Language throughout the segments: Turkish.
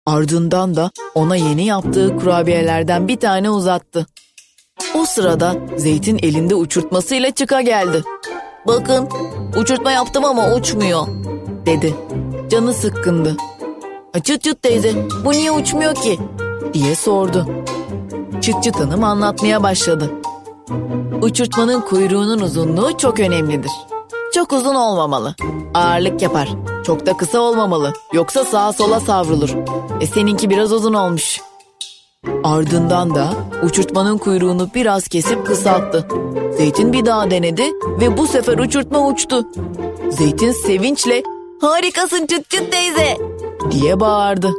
Ardından da ona yeni yaptığı kurabiyelerden bir tane uzattı. O sırada Zeytin elinde uçurtmasıyla çıka geldi. "Bakın, uçurtma yaptım ama uçmuyor," dedi. Canı sıkkındı. "Çıt çıt teyze, bu niye uçmuyor ki?" diye sordu. Çıt çıt hanım anlatmaya başladı. "Uçurtmanın kuyruğunun uzunluğu çok önemlidir. Çok uzun olmamalı. Ağırlık yapar. Çok da kısa olmamalı. Yoksa sağa sola savrulur. Seninki biraz uzun olmuş." Ardından da uçurtmanın kuyruğunu biraz kesip kısalttı. Zeytin bir daha denedi ve bu sefer uçurtma uçtu. Zeytin sevinçle "Harikasın çıt çıt teyze," diye bağırdı.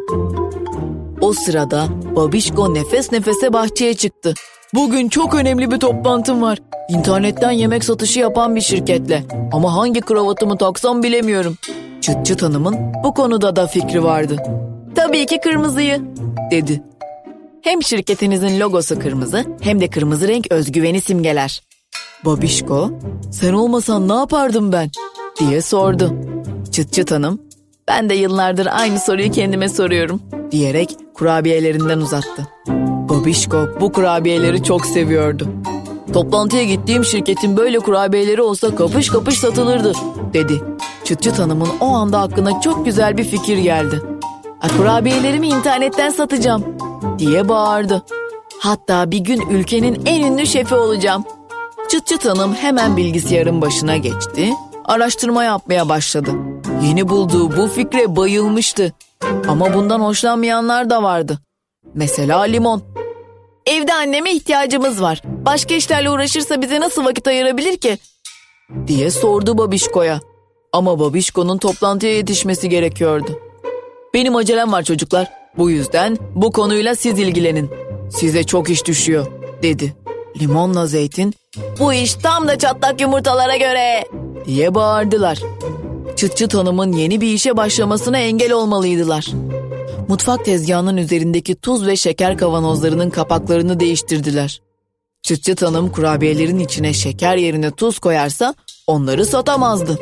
O sırada Babişko nefes nefese bahçeye çıktı. "Bugün çok önemli bir toplantım var. İnternetten yemek satışı yapan bir şirketle. Ama hangi kravatımı taksam bilemiyorum." Çıt çıt hanımın bu konuda da fikri vardı. "Tabii ki kırmızıyı," dedi. "Hem şirketinizin logosu kırmızı hem de kırmızı renk özgüveni simgeler." Babişko, "Sen olmasan ne yapardım ben?" diye sordu. Çıt çıt hanım, "Ben de yıllardır aynı soruyu kendime soruyorum," diyerek kurabiyelerinden uzattı. Babişko bu kurabiyeleri çok seviyordu. "Toplantıya gittiğim şirketin böyle kurabiyeleri olsa kapış kapış satılırdı," dedi. Çıt çıt hanımın o anda aklına çok güzel bir fikir geldi. "Kurabiyelerimi internetten satacağım," diye bağırdı. "Hatta bir gün ülkenin en ünlü şefi olacağım." Çıt çıt hanım hemen bilgisayarın başına geçti, araştırma yapmaya başladı. Yeni bulduğu bu fikre bayılmıştı. Ama bundan hoşlanmayanlar da vardı. Mesela Limon. "Evde anneme ihtiyacımız var. Başka işlerle uğraşırsa bize nasıl vakit ayırabilir ki?" diye sordu Babişko'ya. Ama Babişko'nun toplantıya yetişmesi gerekiyordu. "Benim acelem var çocuklar. Bu yüzden bu konuyla siz ilgilenin. Size çok iş düşüyor," dedi. Limonla Zeytin, "Bu iş tam da çatlak yumurtalara göre," diye bağırdılar. Çıt çıt hanımın yeni bir işe başlamasına engel olmalıydılar. Mutfak tezgahının üzerindeki tuz ve şeker kavanozlarının kapaklarını değiştirdiler. Çıt çıt hanım kurabiyelerin içine şeker yerine tuz koyarsa onları satamazdı.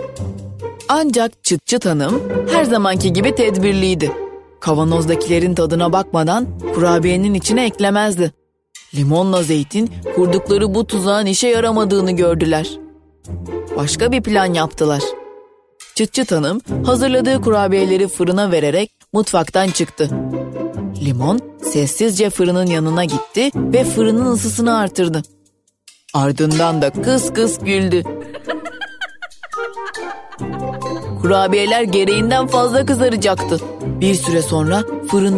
Ancak çıt çıt hanım her zamanki gibi tedbirliydi. Kavanozdakilerin tadına bakmadan kurabiyenin içine eklemezdi. Limonla Zeytin kurdukları bu tuzağın işe yaramadığını gördüler. Başka bir plan yaptılar. Çıt çıt hanım hazırladığı kurabiyeleri fırına vererek mutfaktan çıktı. Limon sessizce fırının yanına gitti ve fırının ısısını artırdı. Ardından da kıs kıs güldü. Kurabiyeler gereğinden fazla kızaracaktı. Bir süre sonra fırında